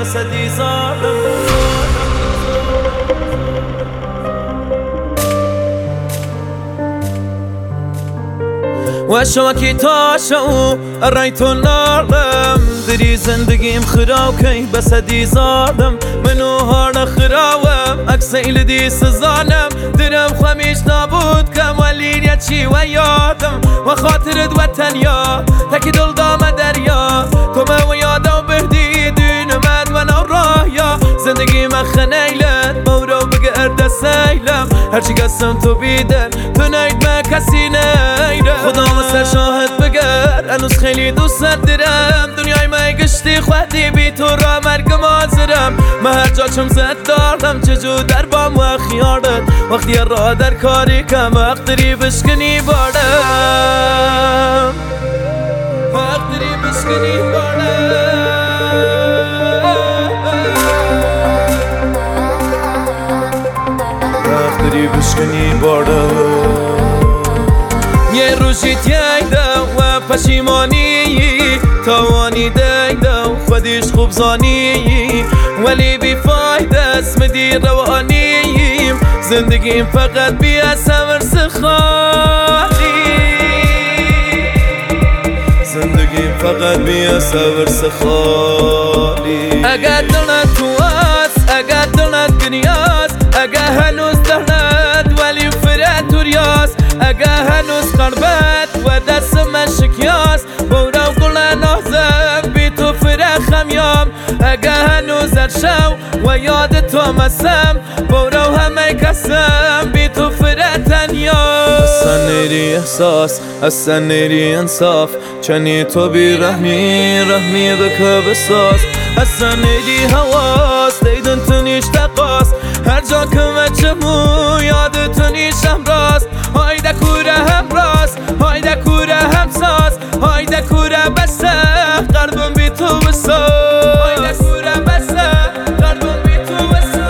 بس دیزارم و شوکی تاشو رایتو نارم دری زندگیم خراوکی بس دیزارم منو هارد خراوم اکسیل دی سزانم درم خمیش نابود کم ولین چی و یادم و خاطرت وطن یا تکی دل دام دریا تو و یادم بردی دونمت و نو راه یا زندگی من خنیلت مورو بگرد سیلم هرچی قسم تو بیدن تو نید من کسی نیره خدا مثل شاهد بگر هنوز خیلی دوست دارم دنیای من گشتی خودی بی تو را مرگم آزرم من هر جا چم زد دارم چجور در بام و خیارت وقتی را در کاری کم اقدری بشکنی بارم اقدری بشکنی بارم اقدری بشکنی بارم یه روشی تیدم و پشیمانی توانی دیدم خودش خوب زانی ولی بی فایده اسم دی روانیم زندگیم فقط بی اصور سخالی زندگیم فقط بی اصور سخالی اگر دلت تو است اگر دلت دنیاست اگر هنوز دلت ولی فرد تو ریاست اگر هنوز قربت و دست من شکیاست بورم گل نازم بی تو فرخم یام اگر هنوز شو و یاد تو مسم بورم همه کسم بی تو فرح تنیاست اصلا نیری احساس اصلا نیری انصاف چنی تو بی رحمی بکه بساز اصلا نیری حواس دیدن تو نیش تقاس هر جا که مچمو یاد تو نیشم راست هایده کوره هم راست هایده کوره هم ساز هایده کوره بسه قلبم بی تو بساز هایده کوره بسه قلبم بی تو بساز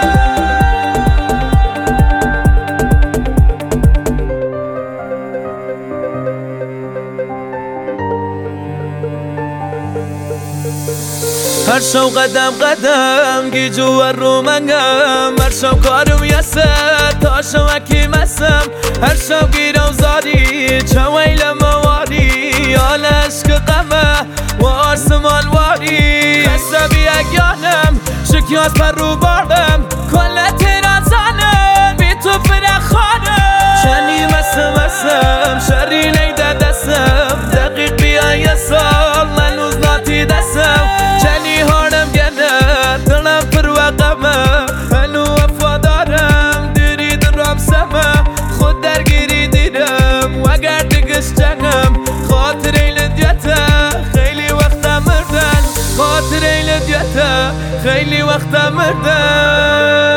هر شو قدم گیجو و رو منگم هر شو کارم یسه تا شو اکی مسم هر شو گیرم زاری چویل مواری آل عشق قمه و آسمان واری قصه بی اگیانم شکیاز پر رو باردم کل تیران زنم بی تو فرخانم چنی مسم شری نیده دستم دقیق بیا یه سال هنوز ناتی دستم چنی هارم گنه دلم پر وقمه هنو وفادارم دیری درام سمه خود درگیری دیدم وگر دگش جنگم خاطر ایلدیته خیلی وقتا مردن خاطر ایلدیته خیلی وقتا مردن